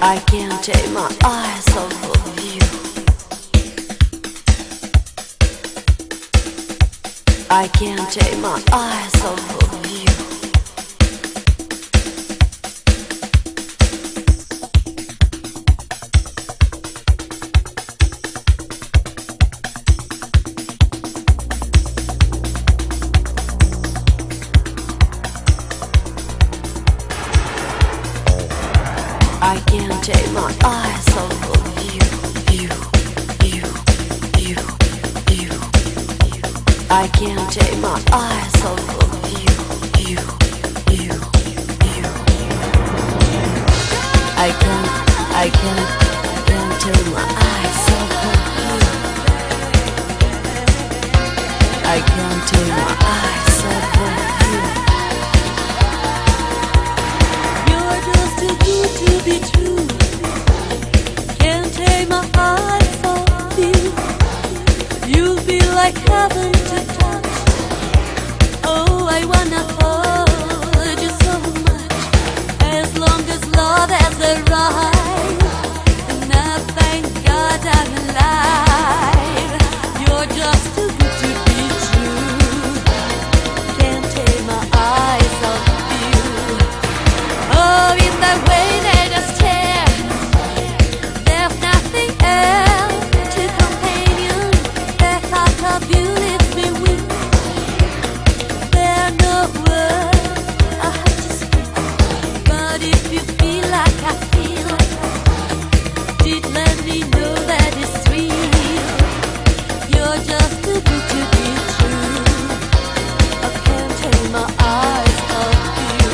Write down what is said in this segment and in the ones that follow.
I can't take my eyes off of you. I can't take my eyes off of you. I can't take my eyes off of you, you, you, you, you, you. I can't take my eyes off of you, you, you, you. I can't take my eyes off of you. I can't take my eyes off of you. You're just too good to be true. Can't take my eyes off you. You feel like heaven to touch. Oh, I wanna hold you so much. As long as love has arrived, and I thank God I'm alive. You're just too good to be true. Can't take my eyes off you. Oh, in the way they just stare, there's nothing else to companion. The thought of you leaves me weak. There are no words I have to speak. But if you feel like I feel, did let me know that it's real. You're just too good to be true. I can't take my eyes off you.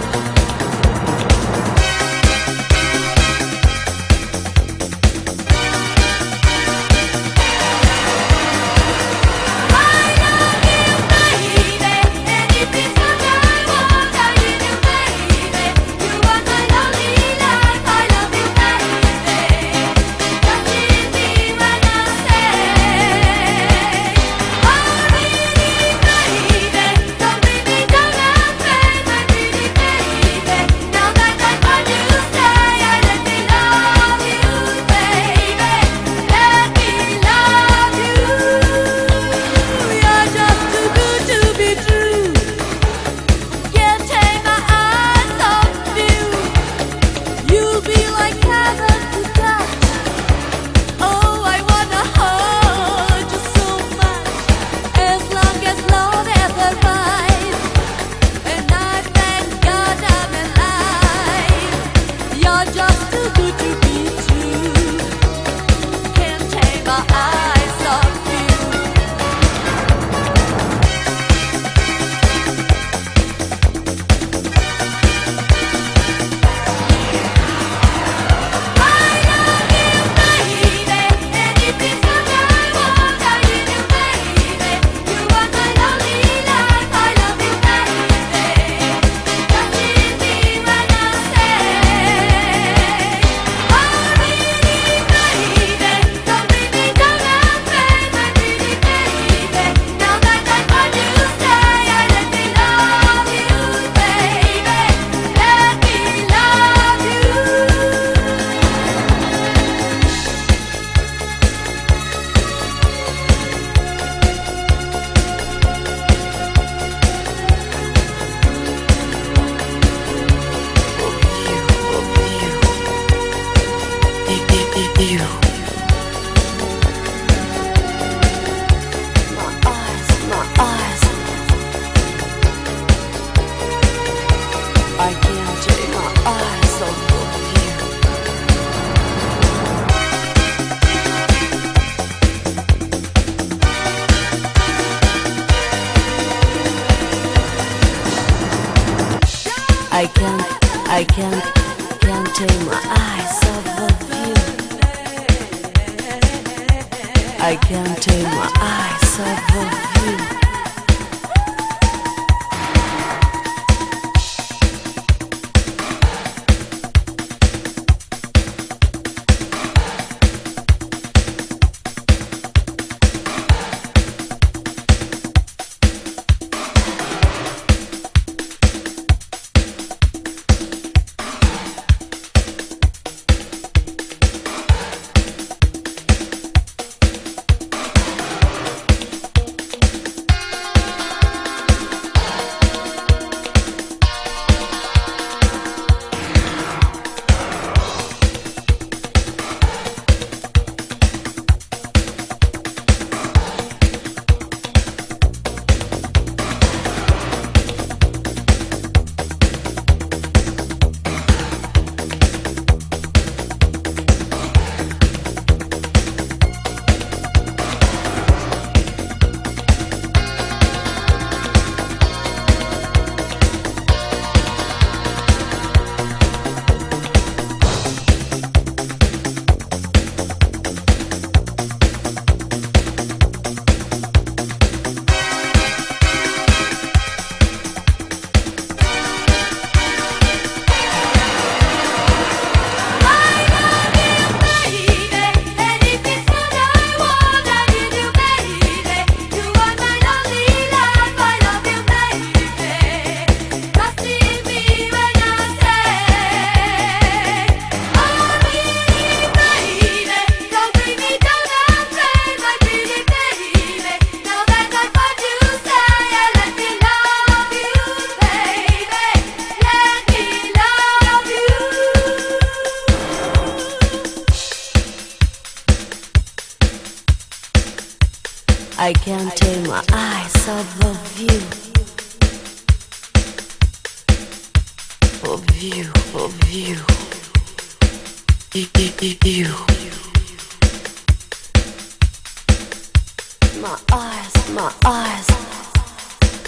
I can't take my eyes off of you. I can't take my eyes off of you. I can't take my eyes off of you. Of you, of you. You. My eyes, my eyes.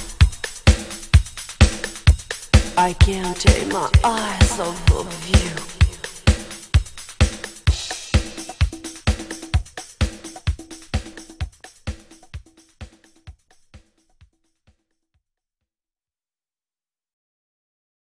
I can't take my eyes off of you.